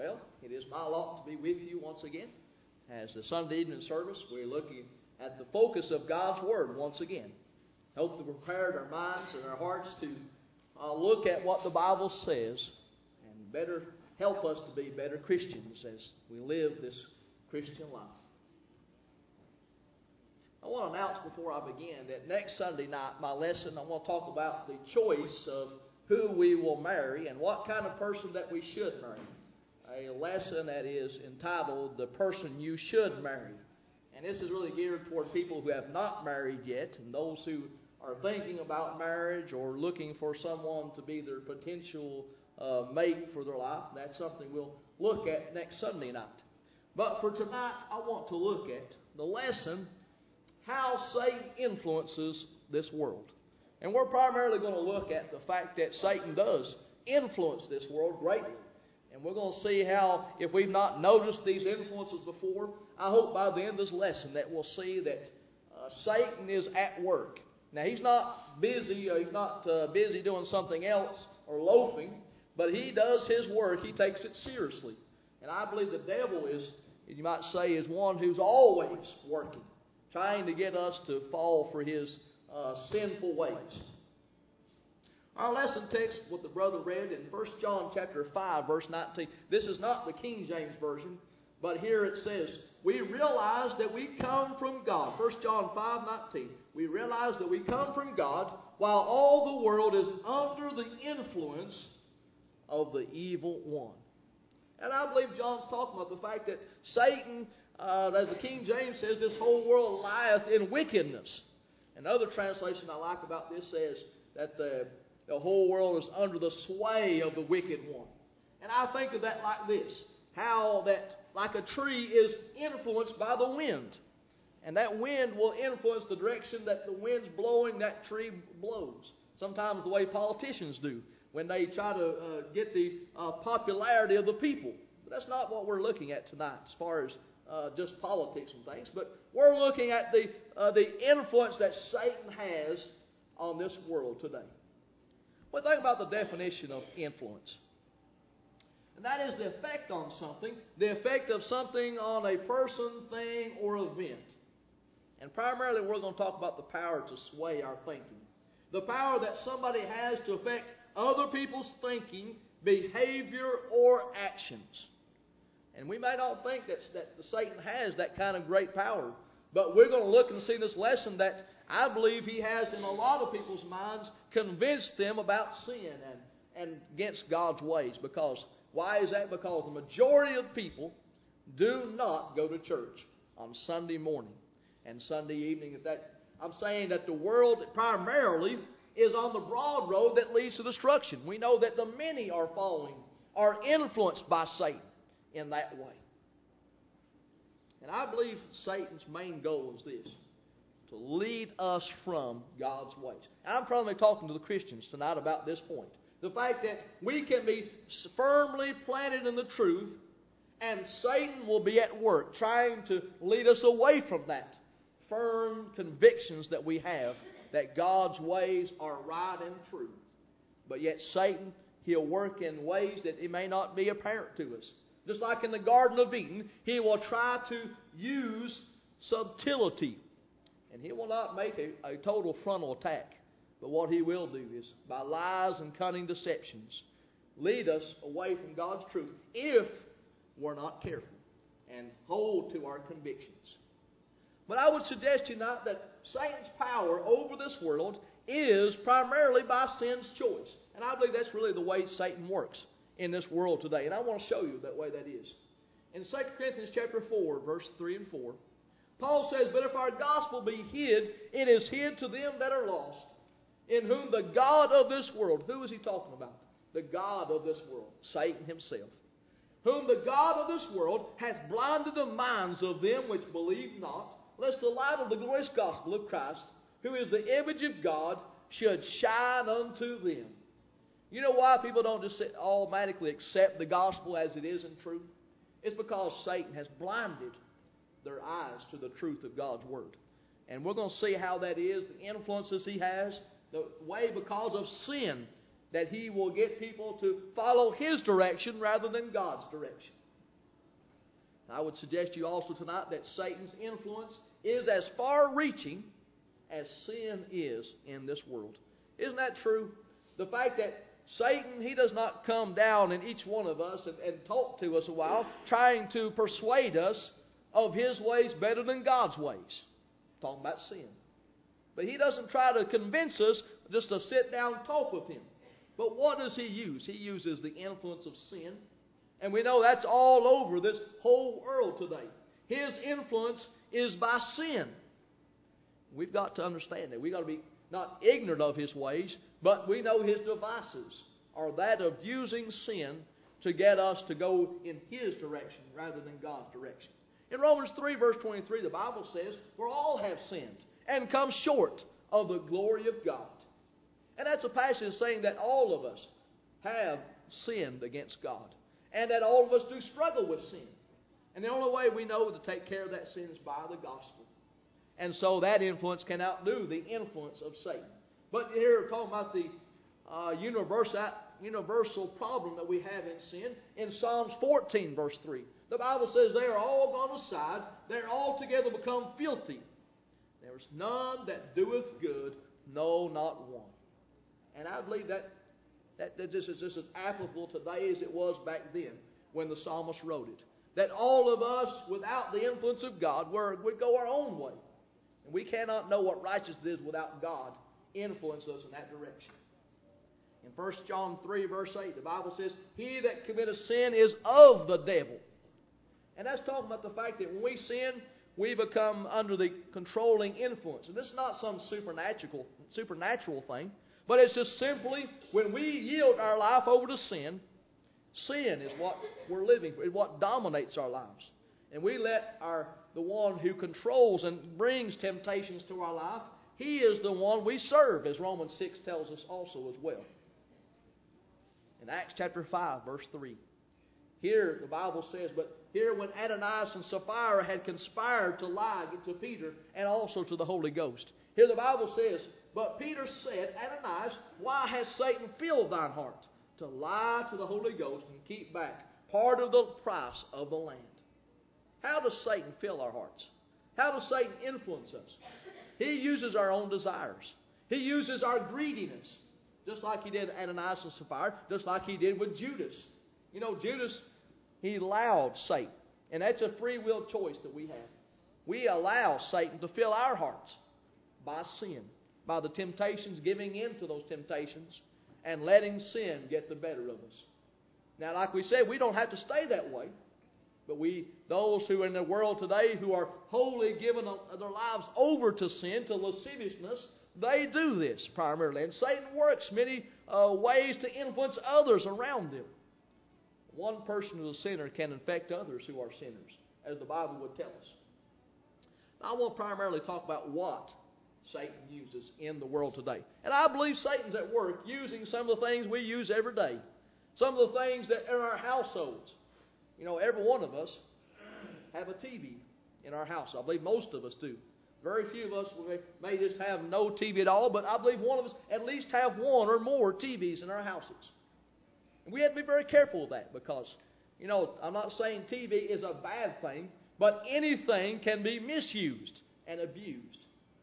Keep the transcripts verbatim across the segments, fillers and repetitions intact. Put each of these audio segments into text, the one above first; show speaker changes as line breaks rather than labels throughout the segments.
Well, it is my lot to be with you once again. As the Sunday evening service, we're looking at the focus of God's Word once again. Hope that we've prepared our minds and our hearts to uh, look at what the Bible says and better help us to be better Christians as we live this Christian life. I want to announce before I begin that next Sunday night, my lesson, I want to talk about the choice of who we will marry and what kind of person that we should marry. A lesson that is entitled, The Person You Should Marry. And this is really geared toward people who have not married yet and those who are thinking about marriage or looking for someone to be their potential uh, mate for their life. That's something we'll look at next Sunday night. But for tonight, I want to look at the lesson, how Satan influences this world. And we're primarily going to look at the fact that Satan does influence this world greatly. And we're going to see how, if we've not noticed these influences before, I hope by the end of this lesson that we'll see that uh, Satan is at work. Now, he's not busy, or he's not uh, busy doing something else or loafing, but he does his work. He takes it seriously. And I believe the devil is, you might say, is one who's always working, trying to get us to fall for his uh, sinful ways. Our lesson text, what the brother read in First John chapter five, verse nineteen. This is not the King James Version, but here it says, we realize that we come from God. First John five nineteen. We realize that we come from God while all the world is under the influence of the evil one. And I believe John's talking about the fact that Satan, uh, as the King James says, this whole world lieth in wickedness. Another translation I like about this says that the The whole world is under the sway of the wicked one. And I think of that like this. How that, like a tree, is influenced by the wind. And that wind will influence the direction that the wind's blowing, that tree blows. Sometimes the way politicians do when they try to uh, get the uh, popularity of the people. But that's not what we're looking at tonight as far as uh, just politics and things. But we're looking at the, uh, the influence that Satan has on this world today. Well, think about the definition of influence. And that is the effect on something, the effect of something on a person, thing, or event. And primarily we're going to talk about the power to sway our thinking. The power that somebody has to affect other people's thinking, behavior, or actions. And we may not think that, that Satan has that kind of great power. But we're going to look and see this lesson that I believe he has in a lot of people's minds, convinced them about sin and, and against God's ways. Because, why is that? Because the majority of people do not go to church on Sunday morning and Sunday evening. That I'm saying that the world primarily is on the broad road that leads to destruction. We know that the many are following, are influenced by Satan in that way. And I believe Satan's main goal is this, to lead us from God's ways. I'm probably talking to the Christians tonight about this point. The fact that we can be firmly planted in the truth, and Satan will be at work trying to lead us away from that firm convictions that we have that God's ways are right and true. But yet Satan, he'll work in ways that it may not be apparent to us. Just like in the Garden of Eden, he will try to use subtlety. And he will not make a, a total frontal attack. But what he will do is, by lies and cunning deceptions, lead us away from God's truth if we're not careful and hold to our convictions. But I would suggest tonight that Satan's power over this world is primarily by sin's choice. And I believe that's really the way Satan works in this world today. And I want to show you that way that is. In Second Corinthians chapter four, verse three and four, Paul says, but if our gospel be hid, it is hid to them that are lost, in whom the God of this world, who is he talking about? The God of this world, Satan himself, whom the God of this world hath blinded the minds of them which believe not, lest the light of the glorious gospel of Christ, who is the image of God, should shine unto them. You know why people don't just automatically accept the gospel as it is in truth? It's because Satan has blinded their eyes to the truth of God's Word. And we're going to see how that is, the influences he has, the way because of sin that he will get people to follow his direction rather than God's direction. I would suggest to you also tonight that Satan's influence is as far-reaching as sin is in this world. Isn't that true? The fact that Satan, he does not come down in each one of us and, and talk to us a while, trying to persuade us of his ways better than God's ways. Talking about sin. But he doesn't try to convince us just to sit down and talk with him. But what does he use? He uses the influence of sin. And we know that's all over this whole world today. His influence is by sin. We've got to understand that. We've got to be not ignorant of his ways, but we know his devices are that of using sin to get us to go in his direction rather than God's direction. In Romans three, verse twenty-three, the Bible says, "For all have sinned and come short of the glory of God." And that's a passage saying that all of us have sinned against God. And that all of us do struggle with sin. And the only way we know to take care of that sin is by the gospel. And so that influence can outdo the influence of Satan. But here we're talking about the uh, universal, universal problem that we have in sin. In Psalms fourteen, verse three, the Bible says, "They are all gone aside, they are altogether become filthy. There is none that doeth good, no, not one." And I believe that, that, that this is just as applicable today as it was back then when the psalmist wrote it. That all of us, without the influence of God, we're, we go our own way. And we cannot know what righteousness is without God influence us in that direction. In First John three, verse eight, the Bible says, "He that committeth sin is of the devil." And that's talking about the fact that when we sin, we become under the controlling influence. And this is not some supernatural, supernatural thing, but it's just simply when we yield our life over to sin, sin is what we're living for, it's what dominates our lives. And we let our the one who controls and brings temptations to our life, he is the one we serve, as Romans six tells us also as well. In Acts chapter five, verse three, here the Bible says, "But here when Ananias and Sapphira had conspired to lie to Peter and also to the Holy Ghost." Here the Bible says, "But Peter said, Ananias, why has Satan filled thine heart to lie to the Holy Ghost and keep back part of the price of the land?" How does Satan fill our hearts? How does Satan influence us? He uses our own desires. He uses our greediness, just like he did Ananias and Sapphira, just like he did with Judas. You know, Judas, he allowed Satan, and that's a free will choice that we have. We allow Satan to fill our hearts by sin, by the temptations, giving in to those temptations, and letting sin get the better of us. Now, like we said, we don't have to stay that way. But we, those who are in the world today who are wholly given their lives over to sin, to lasciviousness, they do this primarily. And Satan works many uh, ways to influence others around them. One person who's a sinner can infect others who are sinners, as the Bible would tell us. Now, I want to primarily talk about what Satan uses in the world today. And I believe Satan's at work using some of the things we use every day. Some of the things that are in our households. You know, every one of us have a T V in our house. I believe most of us do. Very few of us may just have no T V at all, but I believe one of us at least have one or more T Vs in our houses. And we have to be very careful of that because, you know, I'm not saying T V is a bad thing, but anything can be misused and abused.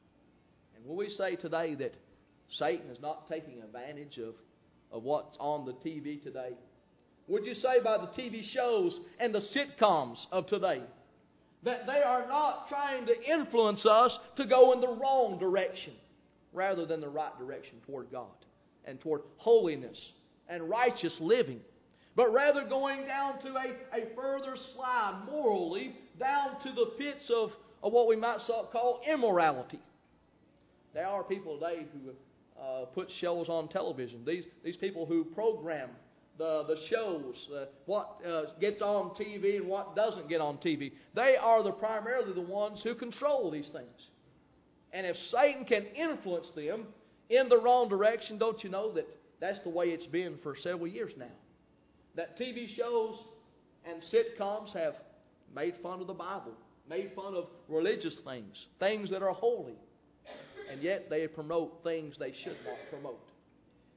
And when we say today that Satan is not taking advantage of, of what's on the T V today, would you say by the T V shows and the sitcoms of today that they are not trying to influence us to go in the wrong direction rather than the right direction toward God and toward holiness and righteous living, but rather going down to a, a further slide morally down to the pits of, of what we might call immorality? There are people today who uh, put shows on television. These, these people who program The, the shows, uh, what uh, gets on T V and what doesn't get on T V. They are the primarily the ones who control these things. And if Satan can influence them in the wrong direction, don't you know that that's the way it's been for several years now? That T V shows and sitcoms have made fun of the Bible, made fun of religious things, things that are holy, and yet they promote things they should not promote.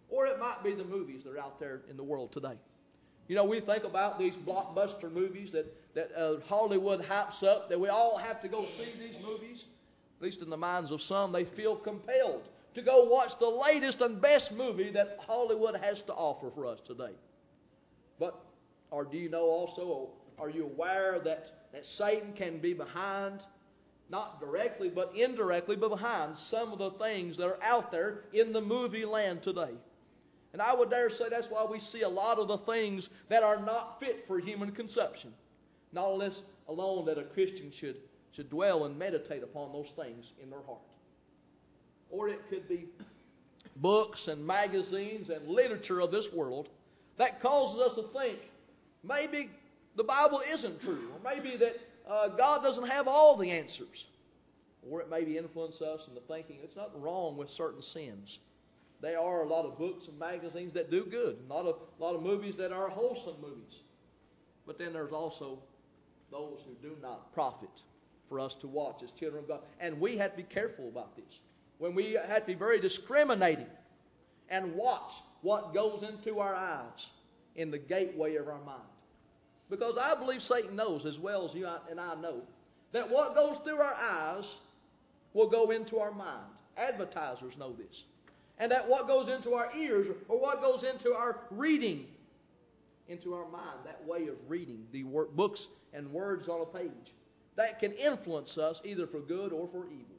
Or it might be the movies that are out there in the world today. You know, we think about these blockbuster movies that, that uh, Hollywood hypes up, that we all have to go see these movies. At least in the minds of some, they feel compelled to go watch the latest and best movie that Hollywood has to offer for us today. But, or do you know also, are you aware that, that Satan can be behind, not directly, but indirectly, but behind some of the things that are out there in the movie land today? And I would dare say that's why we see a lot of the things that are not fit for human consumption. Not less alone that a Christian should, should dwell and meditate upon those things in their heart. Or it could be books and magazines and literature of this world that causes us to think maybe the Bible isn't true, or maybe that uh, God doesn't have all the answers. Or it maybe influence us into thinking it's not wrong with certain sins. There are a lot of books and magazines that do good, a lot of, a lot of movies that are wholesome movies. But then there's also those who do not profit for us to watch as children of God. And we have to be careful about this. When we have to be very discriminating and watch what goes into our eyes in the gateway of our mind. Because I believe Satan knows as well as you and I know that what goes through our eyes will go into our mind. Advertisers know this. And that what goes into our ears or what goes into our reading, into our mind, that way of reading the word, books and words on a page, that can influence us either for good or for evil.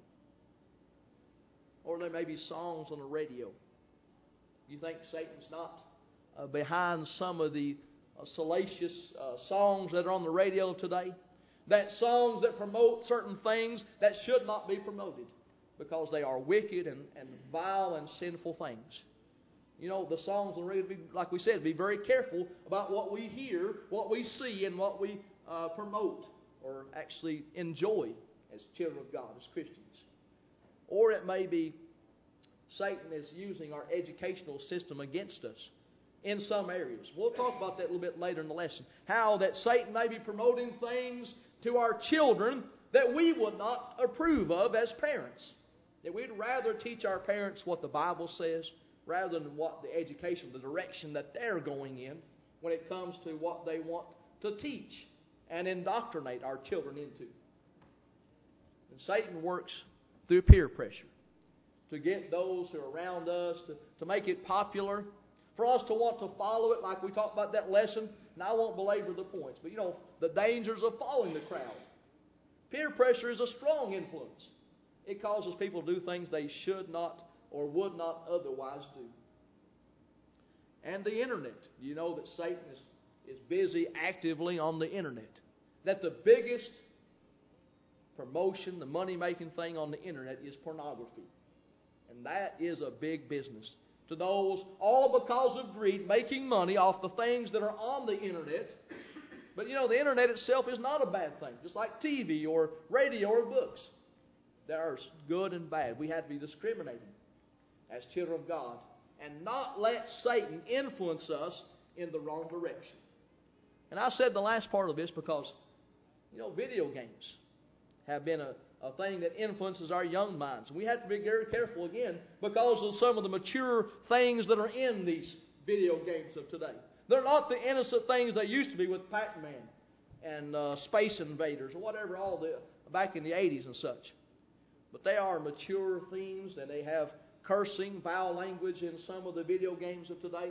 Or there may be songs on the radio. You think Satan's not uh, behind some of the uh, salacious uh, songs that are on the radio today? That songs that promote certain things that should not be promoted because they are wicked and, and vile and sinful things. You know, the songs on the radio, like we said, be very careful about what we hear, what we see, and what we uh, promote or actually enjoy as children of God, as Christians. Or it may be Satan is using our educational system against us in some areas. We'll talk about that a little bit later in the lesson. How that Satan may be promoting things to our children that we would not approve of as parents. That we'd rather teach our parents what the Bible says rather than what the education, the direction that they're going in when it comes to what they want to teach and indoctrinate our children into. And Satan works through peer pressure to get those who are around us, to, to make it popular, for us to want to follow it like we talked about that lesson. And I won't belabor the points, but you know, the dangers of following the crowd. Peer pressure is a strong influence. It causes people to do things they should not or would not otherwise do. And the internet. You know that Satan is, is busy actively on the internet. That the biggest promotion, the money-making thing on the internet is pornography. And that is a big business. To those, all because of greed, making money off the things that are on the internet. But you know, the internet itself is not a bad thing. Just like T V or radio or books. There are good and bad. We have to be discriminating as children of God and not let Satan influence us in the wrong direction. And I said the last part of this because, you know, video games have been a, a thing that influences our young minds. And we have to be very careful again because of some of the mature things that are in these video games of today. They're not the innocent things they used to be with Pac-Man and uh, Space Invaders or whatever all the back in the eighties and such. But they are mature themes, and they have cursing, vile language in some of the video games of today,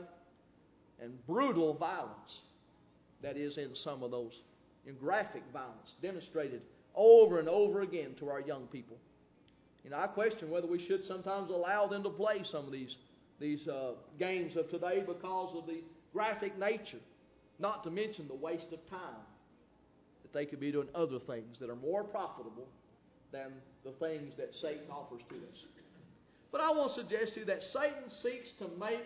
and brutal violence that is in some of those, in graphic violence demonstrated over and over again to our young people. You know, I question whether we should sometimes allow them to play some of these these uh, games of today because of the graphic nature, not to mention the waste of time that they could be doing other things that are more profitable than the things that Satan offers to us. But I want to suggest to you that Satan seeks to make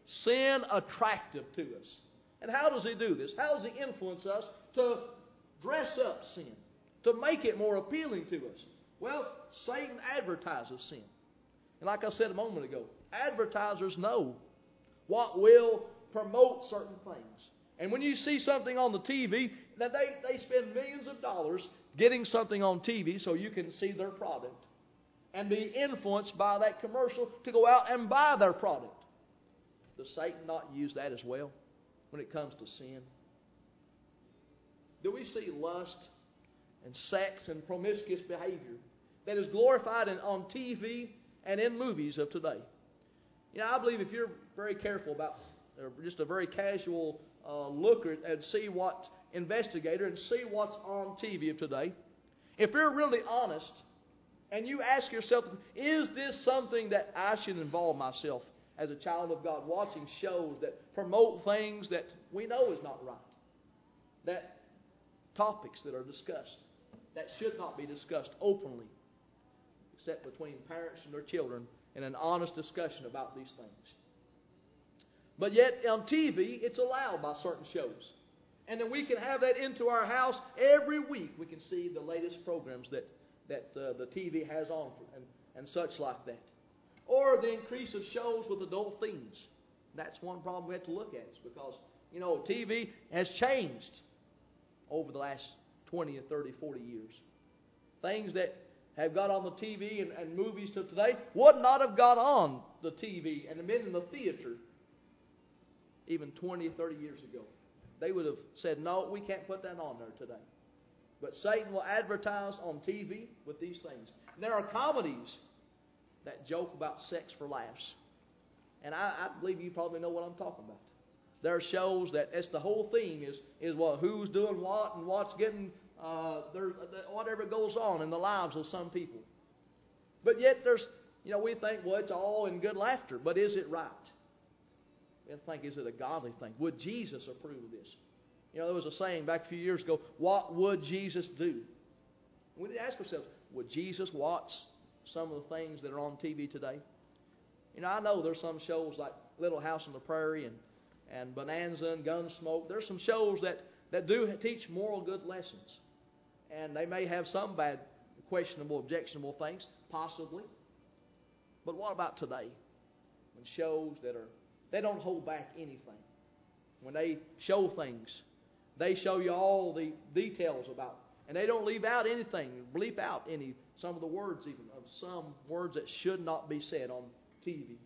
sin attractive to us. And how does he do this? How does he influence us to dress up sin, to make it more appealing to us? Well, Satan advertises sin. And like I said a moment ago, advertisers know what will promote certain things. And when you see something on the T V, now they, they spend millions of dollars getting something on T V so you can see their product and be influenced by that commercial to go out and buy their product. Does Satan not use that as well when it comes to sin? Do we see lust and sex and promiscuous behavior that is glorified in, on T V and in movies of today? You know, I believe if you're very careful about, or just a very casual uh, looker and see what investigator and see what's on T V of today, if you're really honest and you ask yourself, is this something that I should involve myself as a child of God, watching shows that promote things that we know is not right, that topics that are discussed that should not be discussed openly, except between parents and their children in an honest discussion about these things. But yet on T V, it's allowed by certain shows. And then we can have that into our house every week. We can see the latest programs that, that uh, the T V has on and, and such like that. Or the increase of shows with adult themes. That's one problem we have to look at. Is because, you know, T V has changed over the last twenty or thirty, forty years. Things that have got on the T V and, and movies to today would not have got on the T V and been in the theater even twenty, thirty years ago. They would have said, no, we can't put that on there today. But Satan will advertise on T V with these things. And there are comedies that joke about sex for laughs. And I, I believe you probably know what I'm talking about. There are shows that it's the whole theme is is well, who's doing what and what's getting uh, there, whatever goes on in the lives of some people. But yet there's, you know, we think, well, it's all in good laughter, but is it right? We think, is it a godly thing? Would Jesus approve of this? You know, there was a saying back a few years ago, what would Jesus do? We need to ask ourselves, would Jesus watch some of the things that are on T V today? You know, I know there's some shows like Little House on the Prairie and and Bonanza and Gunsmoke. There's some shows that, that do teach moral good lessons. And they may have some bad, questionable, objectionable things, possibly. But what about today? When shows that are, they don't hold back anything. When they show things, they show you all the details about it. And they don't leave out anything, bleep out any, some of the words even, of some words that should not be said on T V.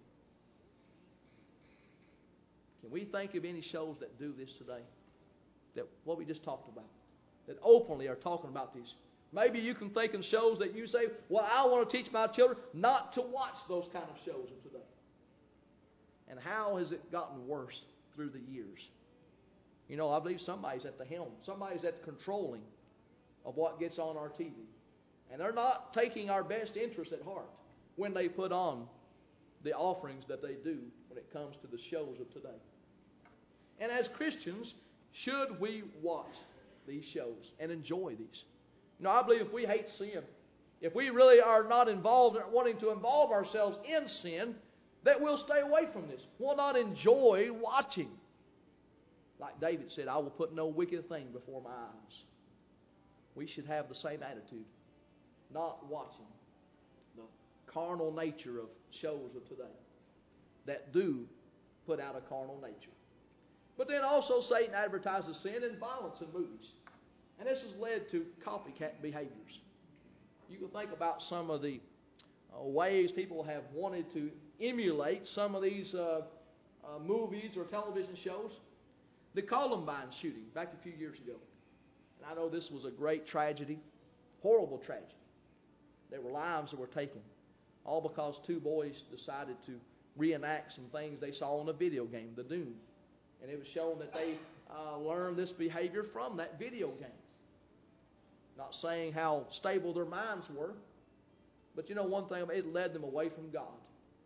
Can we think of any shows that do this today? That what we just talked about. That openly are talking about these. Maybe you can think of shows that you say, well, I want to teach my children not to watch those kind of shows of today. And how has it gotten worse through the years? You know, I believe somebody's at the helm. Somebody's at the controlling of what gets on our T V. And they're not taking our best interest at heart when they put on the offerings that they do when it comes to the shows of today. And as Christians, should we watch these shows and enjoy these? You know, I believe if we hate sin, if we really are not involved in wanting to involve ourselves in sin, that we'll stay away from this. We'll not enjoy watching. Like David said, I will put no wicked thing before my eyes. We should have the same attitude. Not watching the carnal nature of shows of today that do put out a carnal nature. But then also Satan advertises sin and violence in movies. And this has led to copycat behaviors. You can think about some of the uh, ways people have wanted to emulate some of these uh, uh, movies or television shows. The Columbine shooting back a few years ago. And I know this was a great tragedy, horrible tragedy. There were lives that were taken, all because two boys decided to reenact some things they saw in a video game, The Doom. And it was shown that they uh, learned this behavior from that video game. Not saying how stable their minds were, but you know one thing, it led them away from God.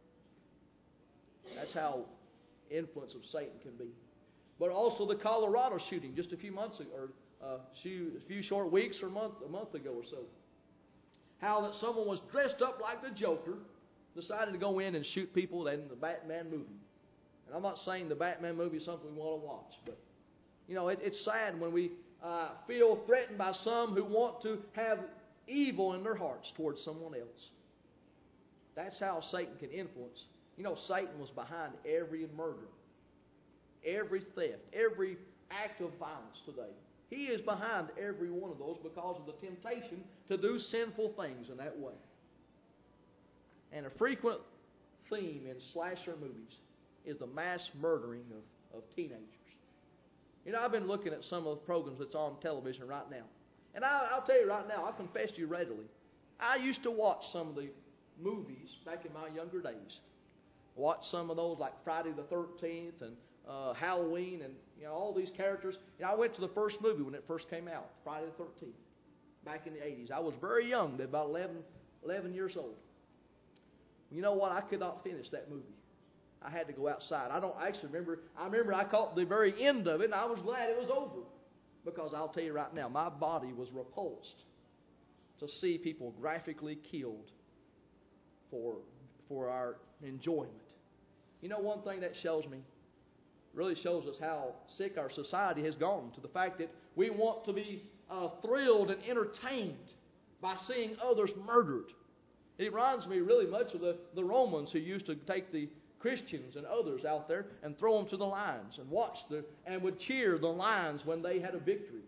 That's how influence of Satan can be. But also the Colorado shooting just a few months ago, or uh, few, a few short weeks or a month, a month ago or so. How that someone was dressed up like the Joker, decided to go in and shoot people in the Batman movie. And I'm not saying the Batman movie is something we want to watch, but you know it, it's sad when we uh, feel threatened by some who want to have evil in their hearts towards someone else. That's how Satan can influence. You know, Satan was behind every murder, every theft, every act of violence today. He is behind every one of those because of the temptation to do sinful things in that way. And a frequent theme in slasher movies is the mass murdering of, of teenagers. You know, I've been looking at some of the programs that's on television right now. And I, I'll tell you right now, I confess to you readily, I used to watch some of the movies back in my younger days. Watch some of those like Friday the thirteenth and uh, Halloween and, you know, all these characters. You know, I went to the first movie when it first came out, Friday the thirteenth, back in the eighties. I was very young, about eleven, eleven years old. You know what? I could not finish that movie. I had to go outside. I don't actually remember. I remember I caught the very end of it, and I was glad it was over. Because I'll tell you right now, my body was repulsed to see people graphically killed for, for our enjoyment. You know, one thing that shows me, really shows us how sick our society has gone, to the fact that we want to be uh, thrilled and entertained by seeing others murdered. It reminds me really much of the, the Romans who used to take the Christians and others out there and throw them to the lions and watch the and would cheer the lions when they had a victory.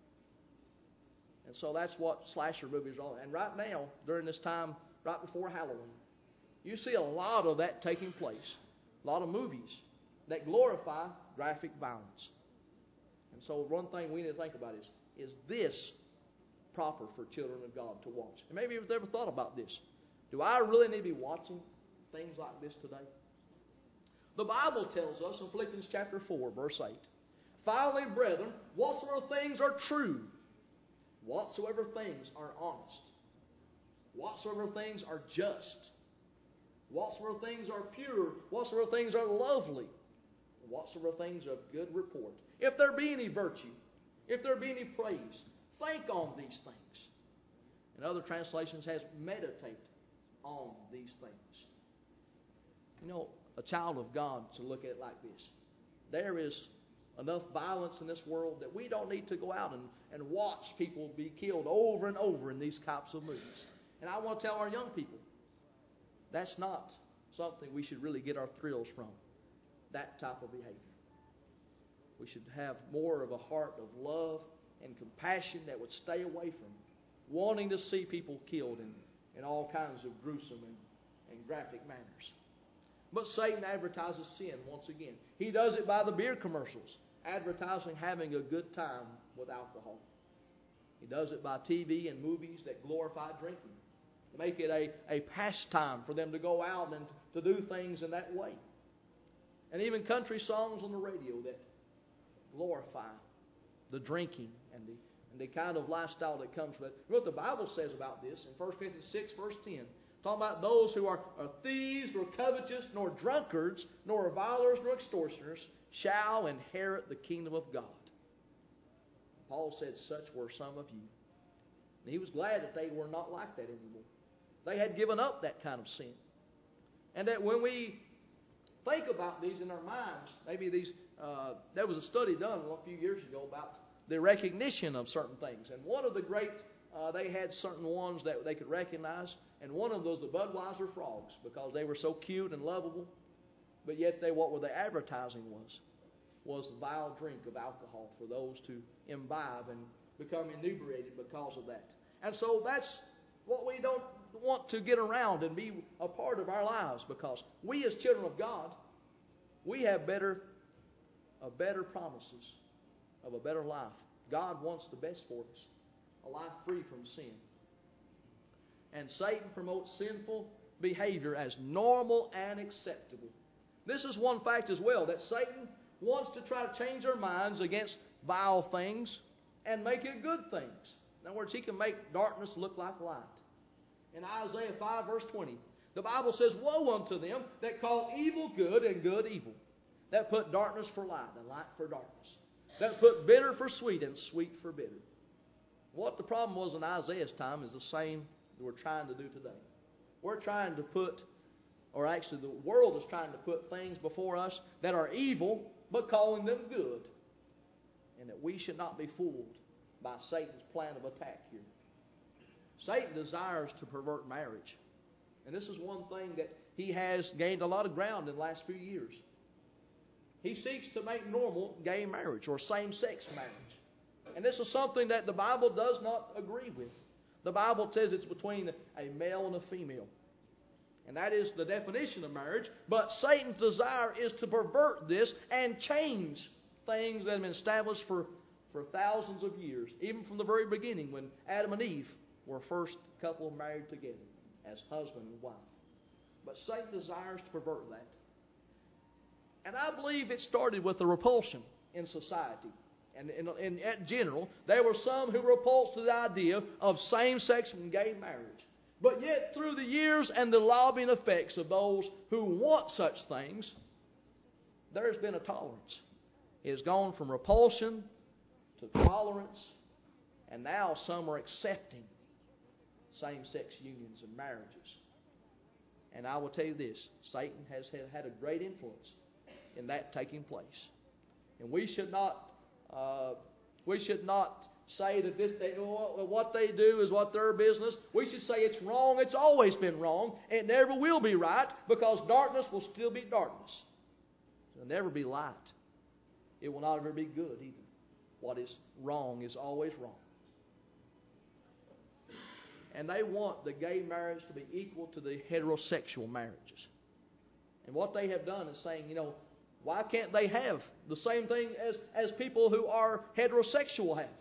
And so that's what slasher movies are all. And right now, during this time, right before Halloween, you see a lot of that taking place. A lot of movies that glorify graphic violence. And so one thing we need to think about is, is this proper for children of God to watch? And maybe you've ever thought about this. Do I really need to be watching things like this today? The Bible tells us in Philippians chapter four, verse eight, finally, brethren, whatsoever things are true, whatsoever things are honest, whatsoever things are just, whatsoever things are pure, whatsoever things are lovely, whatsoever things are of good report. If there be any virtue, if there be any praise, think on these things. And other translations has meditate on these things. You know, a child of God to look at it like this. There is enough violence in this world that we don't need to go out and, and watch people be killed over and over in these types of movies. And I want to tell our young people, that's not something we should really get our thrills from, that type of behavior. We should have more of a heart of love and compassion that would stay away from wanting to see people killed in, in all kinds of gruesome and, and graphic manners. But Satan advertises sin once again. He does it by the beer commercials, advertising having a good time with alcohol. He does it by T V and movies that glorify drinking, make it a, a pastime for them to go out and to do things in that way. And even country songs on the radio that glorify the drinking and the, and the kind of lifestyle that comes with it. You know what the Bible says about this in First Corinthians six, verse ten? Talking about those who are, are thieves, nor covetous, nor drunkards, nor revilers, nor extortioners, shall inherit the kingdom of God. Paul said, such were some of you. And he was glad that they were not like that anymore. They had given up that kind of sin. And that when we think about these in our minds, maybe these, uh, there was a study done a few years ago about the recognition of certain things. And one of the great, uh, they had certain ones that they could recognize. And one of those, the Budweiser frogs, because they were so cute and lovable. But yet they, what were the advertising was, was the vile drink of alcohol for those to imbibe and become inebriated because of that. And so that's what we don't want to get around and be a part of our lives, because we as children of God, we have better, uh, better promises of a better life. God wants the best for us, a life free from sin. And Satan promotes sinful behavior as normal and acceptable. This is one fact as well, that Satan wants to try to change our minds against vile things and make it good things. In other words, he can make darkness look like light. In Isaiah five, verse twenty, the Bible says, woe unto them that call evil good and good evil, that put darkness for light and light for darkness, that put bitter for sweet and sweet for bitter. What the problem was in Isaiah's time is the same that we're trying to do today. We're trying to put, or actually the world is trying to put things before us that are evil, but calling them good. And that we should not be fooled by Satan's plan of attack here. Satan desires to pervert marriage. And this is one thing that he has gained a lot of ground in the last few years. He seeks to make normal gay marriage or same-sex marriage. And this is something that the Bible does not agree with. The Bible says it's between a male and a female. And that is the definition of marriage. But Satan's desire is to pervert this and change things that have been established for, for thousands of years, even from the very beginning when Adam and Eve were first couple married together as husband and wife. But Satan desires to pervert that. And I believe it started with a repulsion in society. And in, in, in general, there were some who were repulsed to the idea of same-sex and gay marriage. But yet, through the years and the lobbying effects of those who want such things, there has been a tolerance. It has gone from repulsion to tolerance, and now some are accepting same-sex unions and marriages. And I will tell you this, Satan has had a great influence in that taking place. And we should not, uh, we should not say that this they, what they do is what their business. We should say it's wrong. It's always been wrong. It never will be right, because darkness will still be darkness. It will never be light. It will not ever be good either. What is wrong is always wrong. And they want the gay marriage to be equal to the heterosexual marriages. And what they have done is saying, you know, why can't they have the same thing as, as people who are heterosexual have?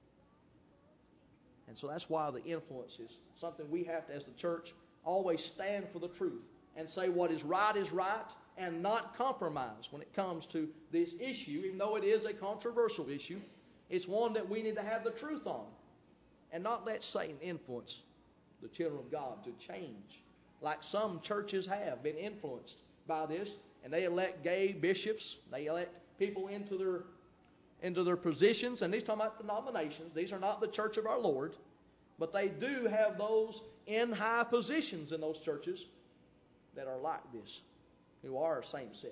And so that's why the influence is something we have to, as the church, always stand for the truth and say what is right is right and not compromise when it comes to this issue. Even though it is a controversial issue, it's one that we need to have the truth on and not let Satan influence the children of God to change. Like some churches have been influenced by this, and they elect gay bishops, they elect people into their into their positions, and these are talking about denominations. These are not the church of our Lord, but they do have those in high positions in those churches that are like this, who are same-sex.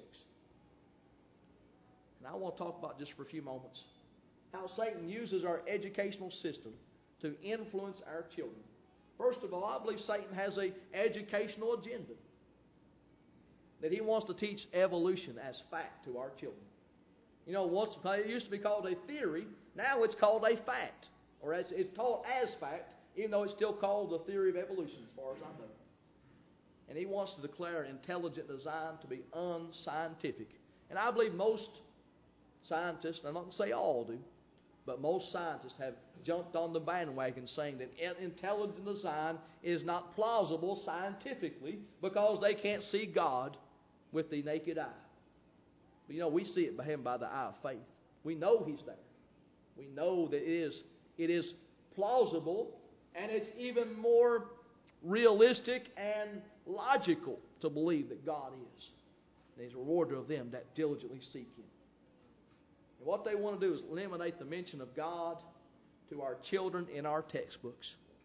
And I want to talk about just for a few moments how Satan uses our educational system to influence our children. First of all, I believe Satan has an educational agenda, that he wants to teach evolution as fact to our children. You know, once it used to be called a theory, now it's called a fact. Or it's, it's taught as fact, even though it's still called the theory of evolution as far as I know. And he wants to declare intelligent design to be unscientific. And I believe most scientists, I'm not going to say all do, but most scientists have jumped on the bandwagon saying that intelligent design is not plausible scientifically because they can't see God with the naked eye. But you know, we see it by him by the eye of faith. We know he's there. We know that it is, it is plausible, and it's even more realistic and logical to believe that God is. And he's a rewarder of them that diligently seek him. And what they want to do is eliminate the mention of God to our children in our textbooks.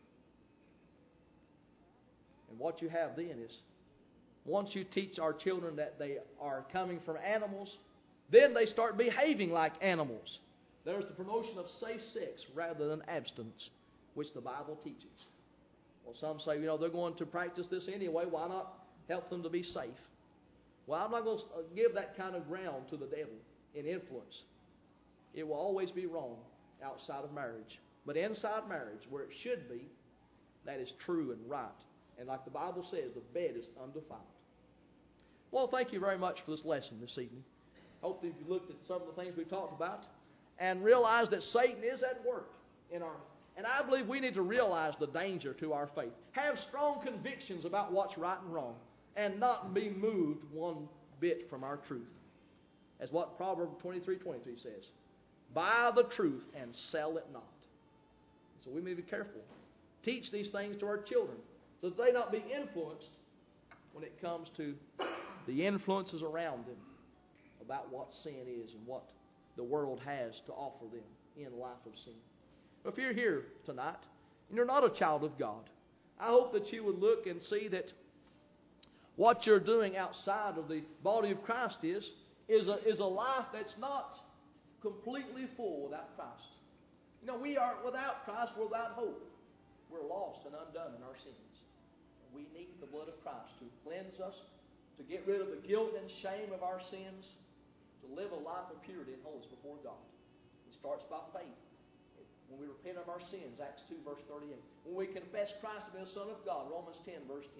And what you have then is, once you teach our children that they are coming from animals, then they start behaving like animals. There's the promotion of safe sex rather than abstinence, which the Bible teaches. Well, some say, you know, they're going to practice this anyway. Why not help them to be safe? Well, I'm not going to give that kind of ground to the devil in influence. It will always be wrong outside of marriage. But inside marriage, where it should be, that is true and right. And like the Bible says, the bed is undefiled. Well, thank you very much for this lesson this evening. Hope that you looked at some of the things we talked about and realized that Satan is at work in our. And I believe we need to realize the danger to our faith. Have strong convictions about what's right and wrong, and not be moved one bit from our truth. As what Proverbs twenty-three twenty-three says, buy the truth and sell it not. So we may be careful. Teach these things to our children, so that they not be influenced when it comes to the influences around them about what sin is and what the world has to offer them in life of sin. If you're here tonight and you're not a child of God, I hope that you would look and see that what you're doing outside of the body of Christ is is a, is a life that's not completely full without Christ. You know, we are without Christ, we're without hope. We're lost and undone in our sins. We need the blood of Christ to cleanse us, to get rid of the guilt and shame of our sins, to live a life of purity and holiness before God. It starts by faith. When we repent of our sins, Acts two, verse thirty-eight. When we confess Christ to be the Son of God, Romans ten, verse ten.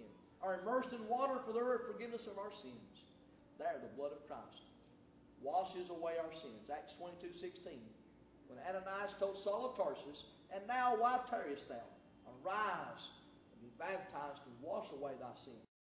are immersed in water for the forgiveness of our sins. There, the blood of Christ washes away our sins. Acts twenty-two sixteen. When Ananias told Saul of Tarsus, "And now why tarriest thou? Arise and be baptized and wash away thy sins."